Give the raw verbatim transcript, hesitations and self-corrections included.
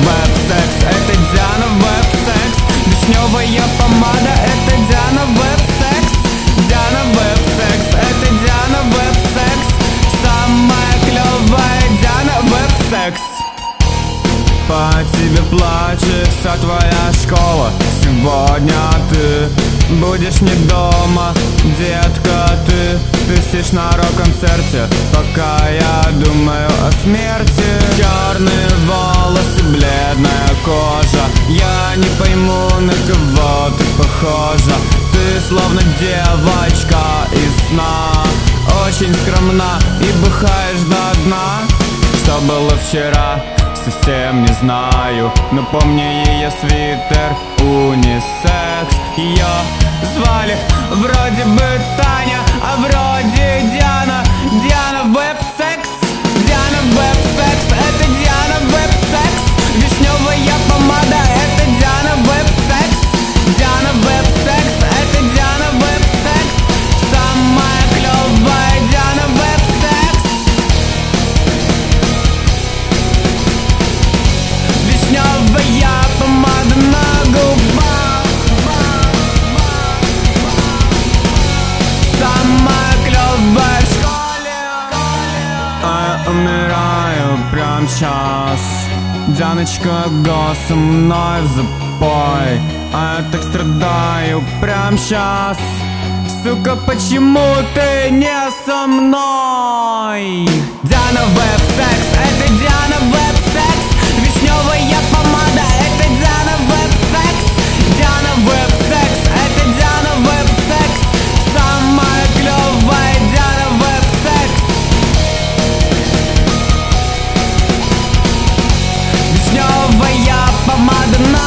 веб-секс, это Диана веб-секс. Вишневая помада, это Диана веб-секс. Диана веб-секс, это Диана веб-секс. Самая клевая Диана веб-секс. По тебе плачет вся твоя школа. Сегодня ты будешь не дома, детка, ты Ты сидишь на рок-концерте, пока я думаю о смерти. Черные волосы, бледная кожа, я не пойму, на кого ты похожа. Ты словно девочка из сна, очень скромна и бухаешь до дна. Что было вчера, совсем не знаю, но помню ее свитер унисекс. Ее звали вроде бы Таня, а вроде Диана. Диана веб-секс, Диана веб-секс, это Диана веб-секс. Вишневая помада, это Диана веб-секс. Диана веб-секс, это Диана веб-секс. Самая клевая Диана веб-секс. Вишневая помада на губах, самая клевая в школе. А я умираю прямо сейчас. Дианочка, го со мной в запой. А я так страдаю прямо сейчас. Сука, почему ты не со мной? Диана веб-секс, это Диана веб-секс. Вишневая помада, это Диана веб-секс. Диана веб-секс, это Диана веб-секс. Самая клевая Диана веб-секс. Вишневая помада на